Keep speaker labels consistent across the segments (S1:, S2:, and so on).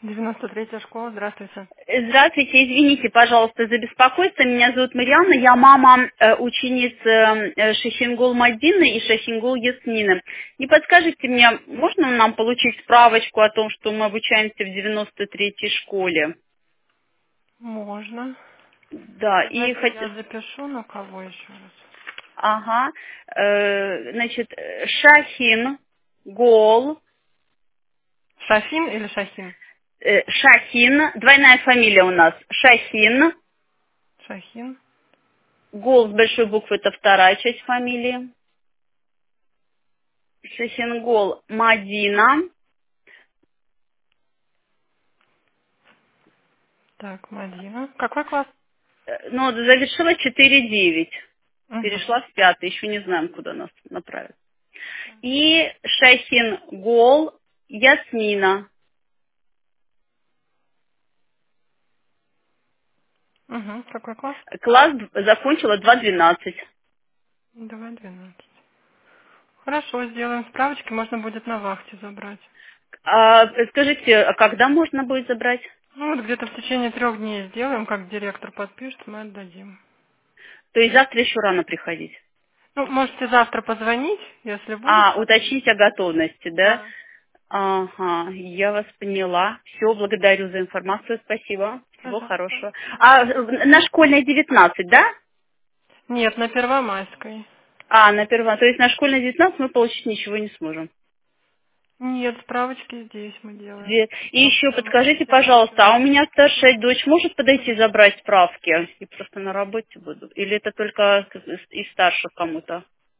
S1: 93-я школа, здравствуйте.
S2: Здравствуйте, извините, пожалуйста, за беспокойство. Меня зовут Марьяна, я мама ученицы Шахингул Мадины и Шахингул Ясмины. Не подскажете мне, можно нам получить справочку о том, что мы обучаемся в 93-й школе?
S1: Можно.
S2: Да, и
S1: Давайте я запишу, на кого еще раз.
S2: Ага, значит, Шахин Гол,
S1: Шафин или Шахин?
S2: Шахин, двойная фамилия у нас, Шахин,
S1: Шахин.
S2: Гол с большой буквы, это вторая часть фамилии. Шахингол Мадина,
S1: Так, Мадина. Какой класс?
S2: ну, завершила 4,9,
S1: Угу.
S2: перешла в 5, еще не знаем, куда нас направят. И Шахингол Ясмина,
S1: Угу. Какой класс?
S2: класс закончила 2,12.
S1: 2:12. Хорошо, сделаем справочки, можно будет на вахте забрать.
S2: Скажите, а когда можно будет забрать?
S1: Ну вот где-то в течение 3 дней сделаем, как директор подпишет, мы отдадим.
S2: То есть завтра еще рано приходить?
S1: Ну, можете завтра позвонить, если будет подписано.
S2: Уточнить о готовности, да?
S1: Да.
S2: Ага, я вас поняла. Все, благодарю за информацию, спасибо. Всего
S1: Пожалуйста.
S2: хорошего. На школьной 19, да?
S1: Нет, на Первомайской.
S2: На первом. То есть на школьной 19 мы получить ничего не сможем.
S1: Нет, справочки здесь мы делаем.
S2: И еще
S1: Потому что
S2: подскажите,
S1: все
S2: пожалуйста, а у
S1: записаны.
S2: меня старшая дочь может подойти забрать справки? И просто на работе буду. Или это только из старших кому-то?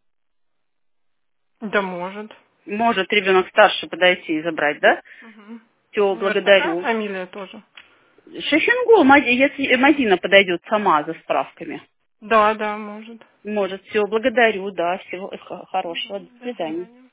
S1: Да может.
S2: Может ребенок старше подойти и забрать, да?
S1: Угу.
S2: Все,
S1: У нее же такая
S2: благодарю.
S1: фамилия тоже.
S2: Шахингул, если Мадина подойдет сама за справками.
S1: Да, да, может.
S2: Может, все, благодарю, да, всего хорошего, до
S1: До
S2: свидания.
S1: свидания.